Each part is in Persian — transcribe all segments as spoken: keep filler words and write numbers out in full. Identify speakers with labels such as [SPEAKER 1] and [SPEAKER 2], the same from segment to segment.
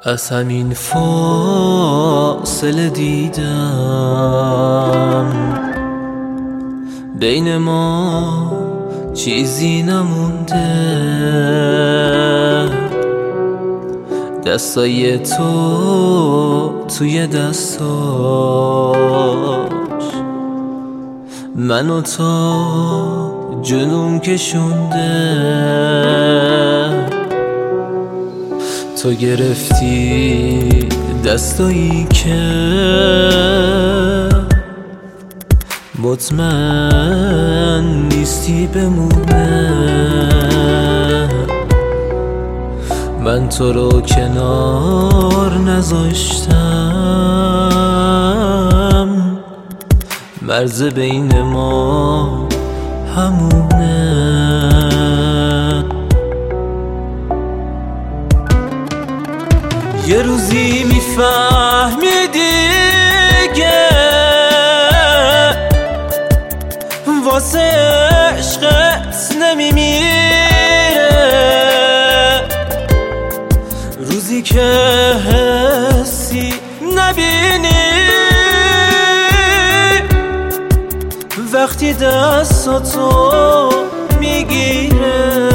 [SPEAKER 1] از همین فاصله دیدم بین ما چیزی نمونده، دستای تو توی دستاش منو تا جنون کشونده. تو گرفتی دستایی که مطمئن نیستی بمونه، من تو رو کنار نذاشتم، مرز بین ما همونه. یه روزی میفهمیدی که واسه عشقت نمیمیره، روزی که حسی نبینی وقتی دستاتو میگیره.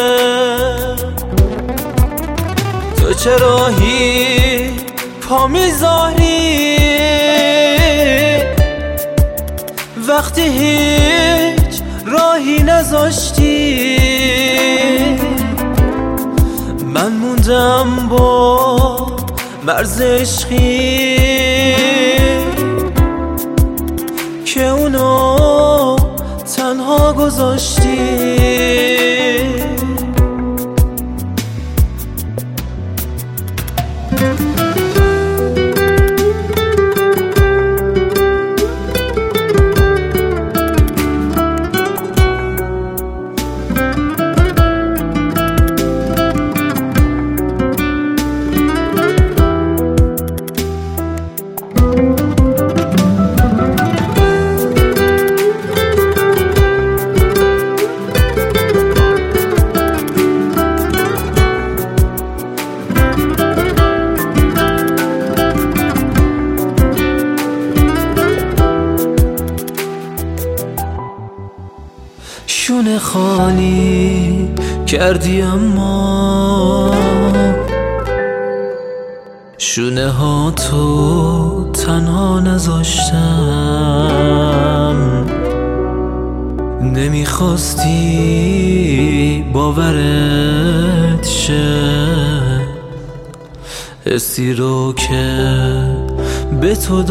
[SPEAKER 1] تو چرا هی پا میذاری وقتی هیچ راهی نذاشتی؟ من موندم با مرز عشقی که اونو تنها گذاشتی. شونه خالی کردی اما شونه ها تو تنها نذاشتم، نمیخواستی باورت شه حسی رو که به تو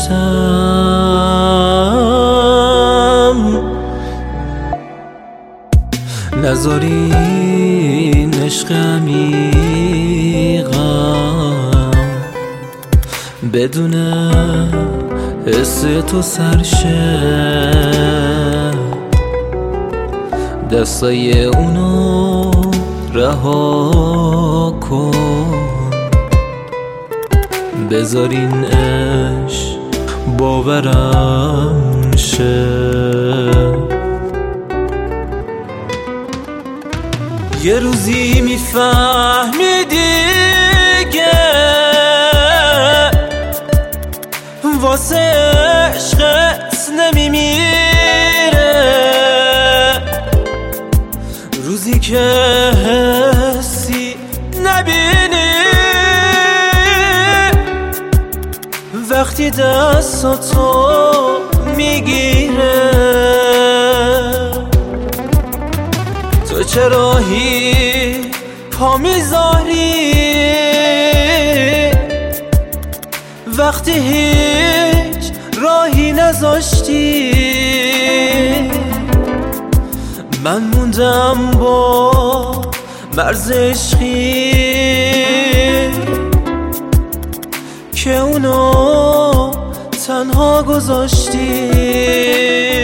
[SPEAKER 1] داشتم. نذاری این عشق عمیقم بدون حس تو سرشه، دستای اونو رها کن، بذار این عشق باورم شه. یه روزی میفهمیدی که واسه عشقت نمیمیره، روزی که حسی نبینی وقتی دستاتو میگیره. تو چرا هی پا میذاری وقتی هیچ راهی نذاشتی؟ من موندم با مرز عشقی که اونو تنها گذاشتی.